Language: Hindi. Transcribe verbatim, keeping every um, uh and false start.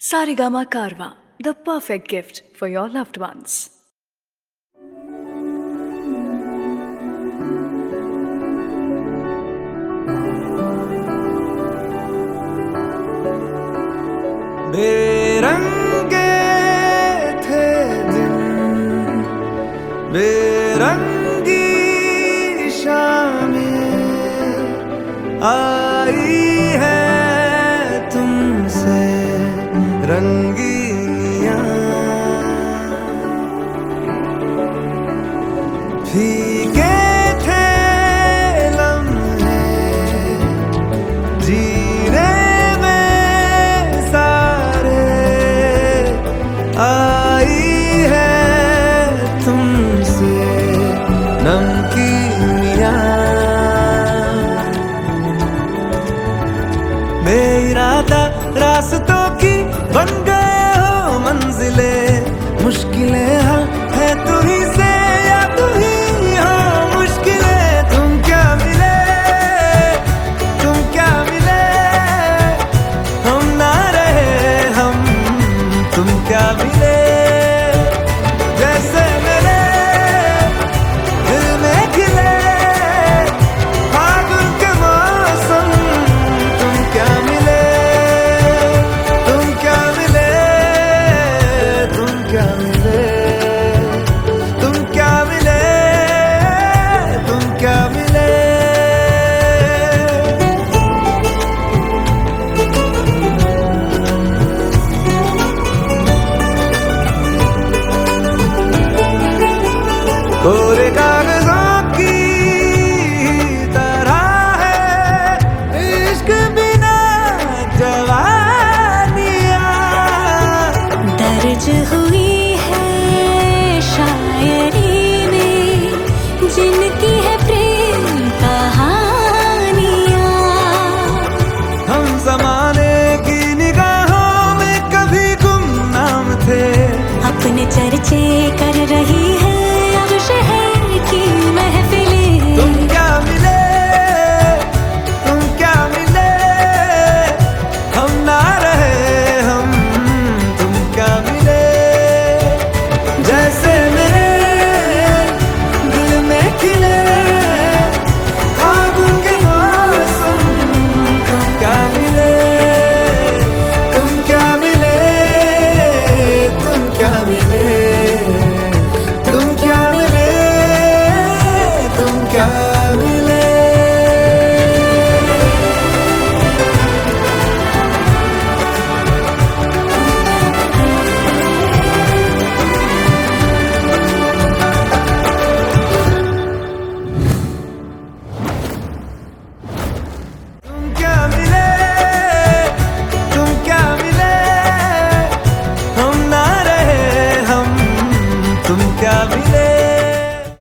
Saregama Karwa, the perfect gift for your loved ones. बेरंगे थे दिन, बेरंगी शामें आई है तुमसे रंगीनियां, फीके थे लम्हे जीने में सारे, आई है तुमसे नमकीनियां, बेइरादा रास्तों की बन गए हो मंजिले, मुश्किलें हल है तू ही से या तू ही हो मुश्किलें। तुम क्या मिले, तुम क्या मिले, हम ना रहे हम, तुम क्या मिले, जैसे मेरे दिल में खिले फागुन के मौसम। तुम क्या मिले, तुम क्या मिले, तुम क्या मिले, तुम क्या मिले, तुम क्या मिले। कोरे कागजों की तरह है इश्क बिना जवानियां, दर्ज हो